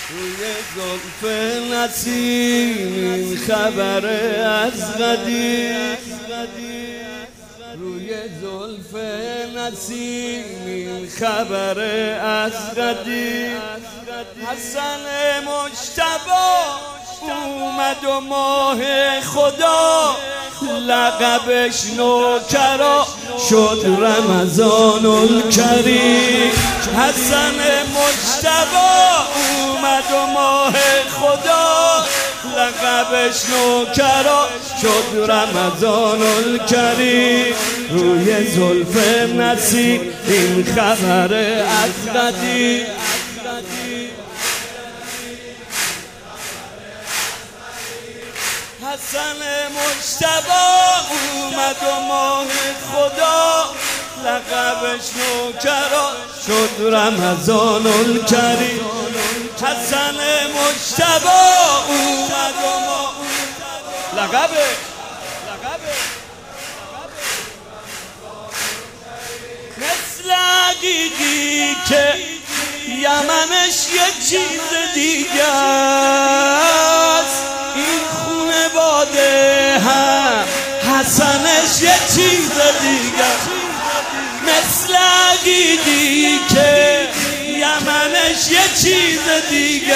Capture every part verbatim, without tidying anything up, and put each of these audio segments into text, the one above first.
روی زلف نسیم خبر از قدیم، روی زلف نسیم خبر از قدیم. حسن مجتبی اومد و ماه خدا لقبش نوکرا شد رمضان الکریم. حسن مجتبی اومد و ماه خدا لقبش نوکرا شد رمضان الکریم. روی زلف نسیم این خبر از قدیم. حسن مجتبی اومد و ماه خدا لقبش نوکرا شد رمضان الکریم. حسن مجتبی اومد و ماه لقبه مثل عقیقی که یمنش یه چیز دیگه است، این خونه باده هم حسنش یه چیز دیگه. مثل عقیقی که یمنش یه چیز دیگه،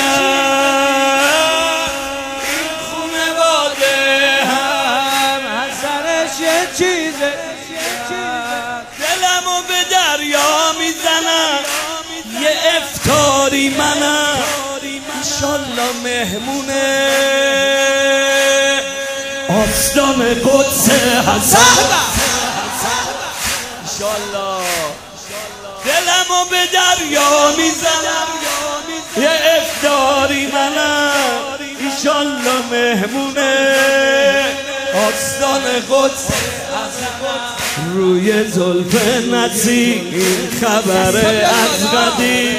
این خونه باده هم حسنش یه چیز دیگه. دلمو به دریا میزنم یه افطاری منم، انشالله مهمونه آستان قدس حسن. انشالله دلمو به دریا میزنم یه افطاری منم، انشالله مهمونه آستان قدس حسن. روی زلف نسیم این خبر از قدیم.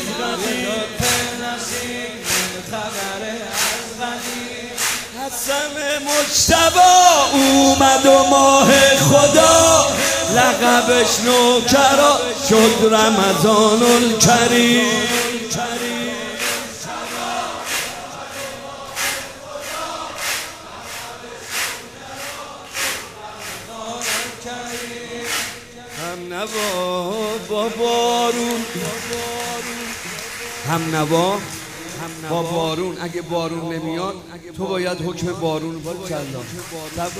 حسن مجتبی اومد و ماه خدا لقبش نوکرا شد رمضان الکریم. هم نوا با بارون، هم نوا با بارون. اگه بارون نمیاد تو باید حکم بارون باری. چلا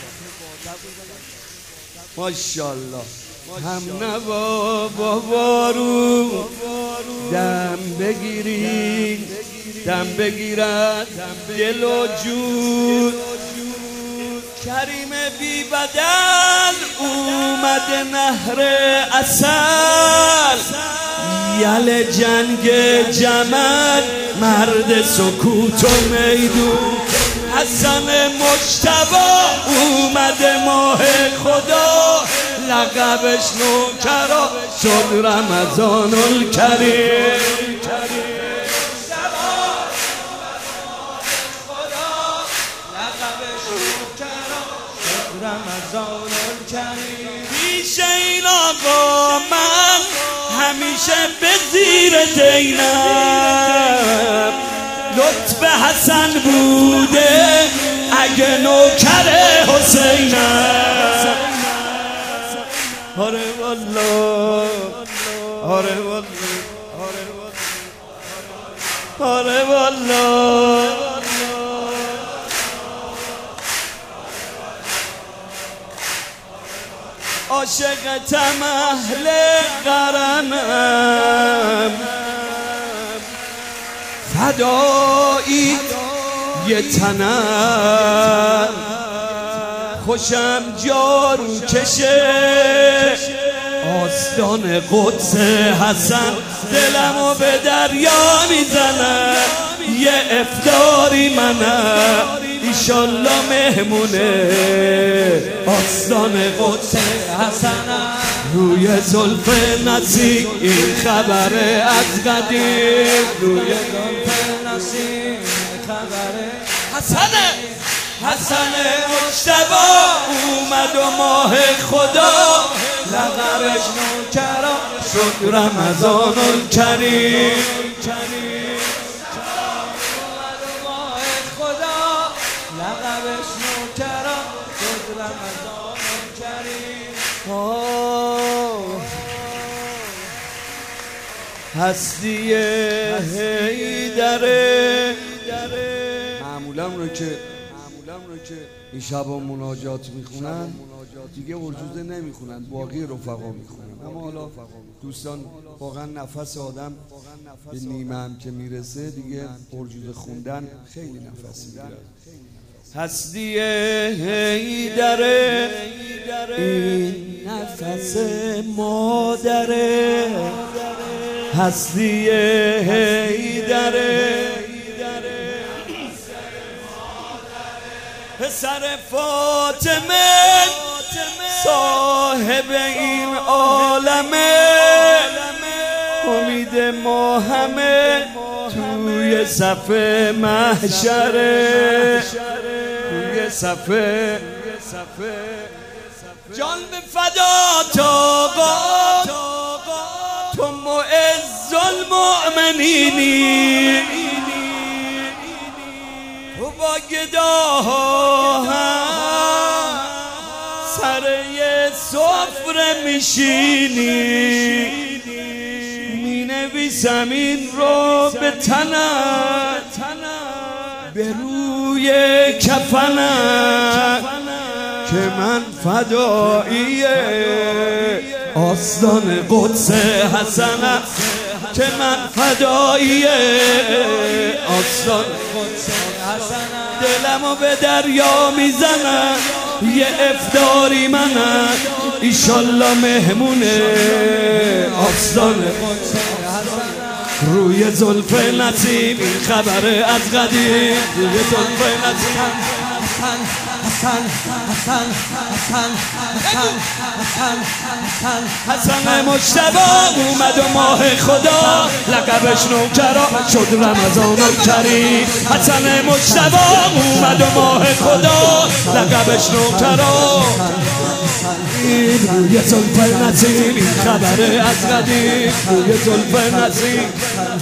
ماشاءالله. هم نوا با بارون دم بگیرین، دم بگیرد دل و جون. کریم بی بدل اومد نهر عسل، یل جنگ جمل مرد سکوت و میدون. حسن مجتبی اومد ماه خدا لقبش نوکرا شد رمضان الکریم. رمضان الکریم. پیش این آقا من همیشه به زیر دینم، لطف حسن بوده اگه نوکر حسینم. آره والله، آره والله، آره والله. عاشقتم اهل قرنم، فدایی یه تنم، خوشم جارو کشه آستان قدس حسن. دلمو به دریا میزنم یه افطاری منم، ایشالله مهمونه آستان قدس حسن. روی زلف نسیم این خبر از قدیم. روی زلف نسیم خبر حسن. حسن مجتبی اومد و ماه خدا لقبش نوکرا شد رمضان الکریم. هستی حیدره. معمولا رو که این شبا مناجات میخونن دیگه ارجوزه نمیخونن، باقی رفقا میخونن. اما حالا دوستان واقعا نفس آدم به نیمه هم که میرسه دیگه ارجوزه خوندن خیلی نفس میگیره. هستی حیدره این نفس مادره، هستی حیدره پسر فاطمه صاحب این عالمه، امید ما همه توی صف محشره، توی صف جان به فدا آقا تو معز المؤمنینی، تو با گداها هم سر یه سفره میشینی، می نویسم این رو به تنم به روی کفنم که من فدایی آستان قدس حسنم، که من فدایی آستان قدس حسنم. دلمو به دریا میزنم یه افطاری منم، ایشالله مهمونه آستان قدس حسنم. روی زلف نسیم این خبره از قدیم، روی زلف نسیم حسن حسن حسن حسن حسن حسن حسن مجتبی اومد و ماه خدا لقبش نوکرا شد رمضان الکریم. حسن مجتبی اومد و ماه خدا لقبش نوکرا، روی زلف نسیم این خبره از قدیم، روی زلف نسیم.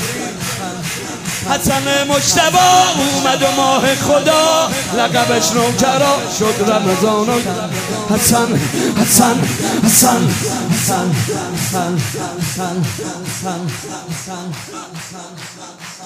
حسن مجتبی اومد و ماه خدا لقبش نوکرا شد رمضان. حسن حسن حسن حسن حسن حسن حسن حسن